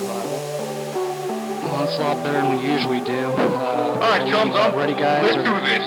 Well, it's a lot better than we usually do. Alright, chums up. Ready, guys? Let's do this.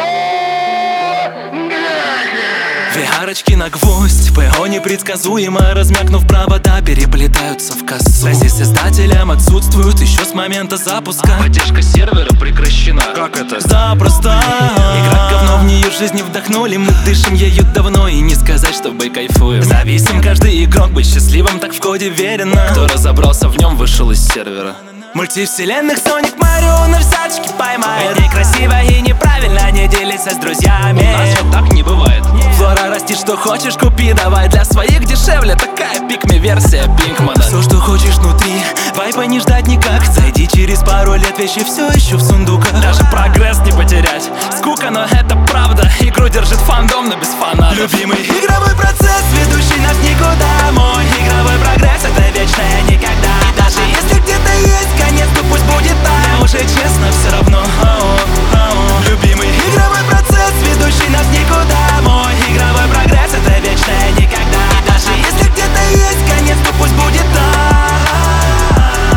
Leroy Jenkins! Две арочки на гвоздь, ПО непредсказуемо. Размякнув провода, переплетаются в косу. Связи с издателем отсутствуют еще с момента запуска. Поддержка сервера прекращена. Как это? Запросто. Игра говно, в нее жизни вдохнули. Мы дышим ею давно, и не сказать, чтобы кайфуем. Зависим, каждый игрок быть счастливым, так в коде верено. Кто разобрался в нем, вышел из сервера. Мультивселенных Соник, Марио на взяточки поймает. Некрасиво и неправильно не делиться с друзьями. У нас вот так не бывает. Флора, расти, что хочешь, купи, давай. Для своих дешевле, такая пикми-версия Пинкмана. Все, что хочешь внутри, вайпа не ждать никак. Зайди через пару лет, вещи все еще в сундуках. Даже прогресс не потерять. Скука, но это правда. Игру держит фандом, но без фанатов. Любимый игровой процесс, ведущий нас никуда. Мой игровой прогресс, это вечное никогда. И даже если где-то есть конец, то пусть будет так. Мне уже честно все равно. Любимый игровой процесс, ведущий нас никуда. Мой игровой прогресс, это вечное никогда. И даже если где-то есть конец, то пусть будет так.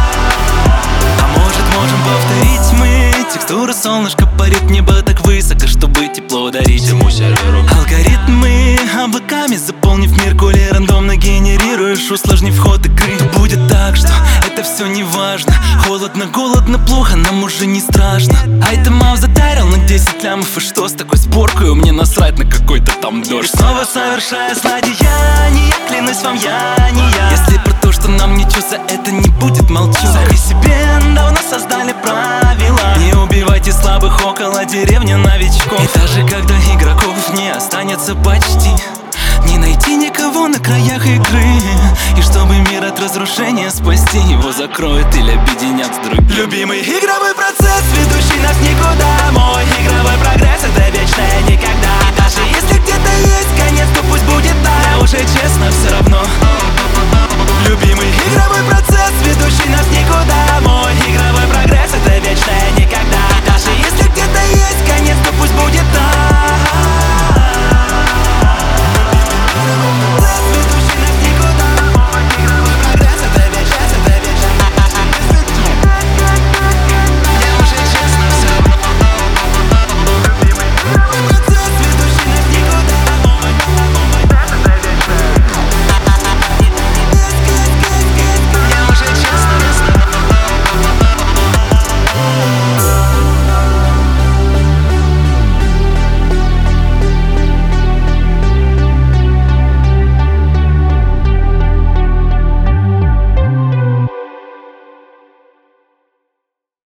А может, можем повторить мы. Текстура солнышко парит, небо так высоко, чтобы тепло дарить Всему серверу. алгоритмы облаками заполнив мир, коли рандомно генерируешь, усложнив ход игры. То будет так, что это все не важно. Холодно, голодно, плохо, нам уже не страшно. Айтемов затарил на 10 лямов. И что с такой сборкой? Мне насрать на какой-то там дождь. И снова совершая злодеяние, клянусь вам, я не я. Если про то, что нам ничего за это не будет, молчу. Сами себе давно создали правила: не убивайте слабых около деревни новичков. И даже когда игроков не останется почти, не найти никого на краях игры. И чтобы мир от разрушения спасти, его закроют или объединят с другим. Любимый игровой процесс, ведущий нас никуда. Мой игровой прогресс, это вечное никогда. И даже если где-то есть конец, то пусть будет так. Мне уже честно все равно.